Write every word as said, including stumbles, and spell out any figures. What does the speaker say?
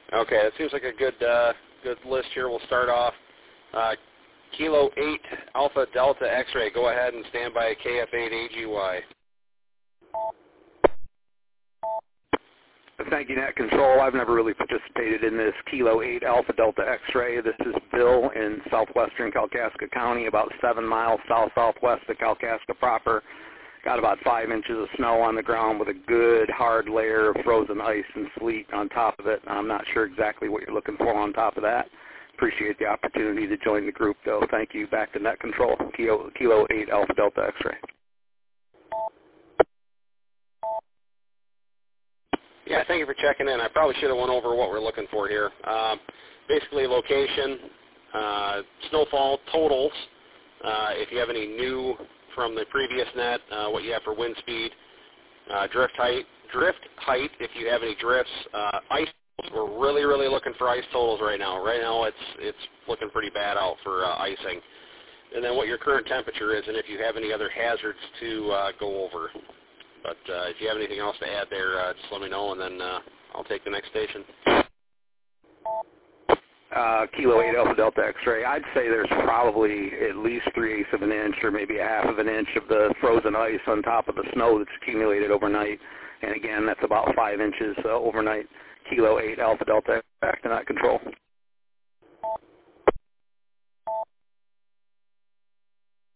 Okay, that seems like a good uh, good list here. We'll start off. Uh, Kilo eight Alpha Delta X-ray. Go ahead and stand by K F eight A G Y. Thank you, Net Control. I've never really participated in this Kilo eight Alpha Delta X-ray. This is Bill in southwestern Kalkaska County, about seven miles south-southwest of Kalkaska proper. Got about five inches of snow on the ground with a good hard layer of frozen ice and sleet on top of it. I'm not sure exactly what you're looking for on top of that. Appreciate the opportunity to join the group, though. Thank you. Back to Net Control, Kilo, Kilo eight Alpha Delta X-ray. Yeah, thank you for checking in. I probably should have went over what we're looking for here. Um, basically, location, uh, snowfall totals, uh, if you have any new from the previous net, uh, what you have for wind speed, uh, drift height, drift height if you have any drifts, uh, ice. We're really, really looking for ice totals right now. Right now, it's it's looking pretty bad out for uh, icing. And then what your current temperature is, and if you have any other hazards to uh, go over. But uh, if you have anything else to add there, uh, just let me know, and then uh, I'll take the next station. Uh, Kilo eight Alpha Delta X-ray. I'd say there's probably at least three-eighths of an inch or maybe a half of an inch of the frozen ice on top of the snow that's accumulated overnight. And again, that's about five inches uh, overnight. Kilo eight Alpha Delta, back to Net Control.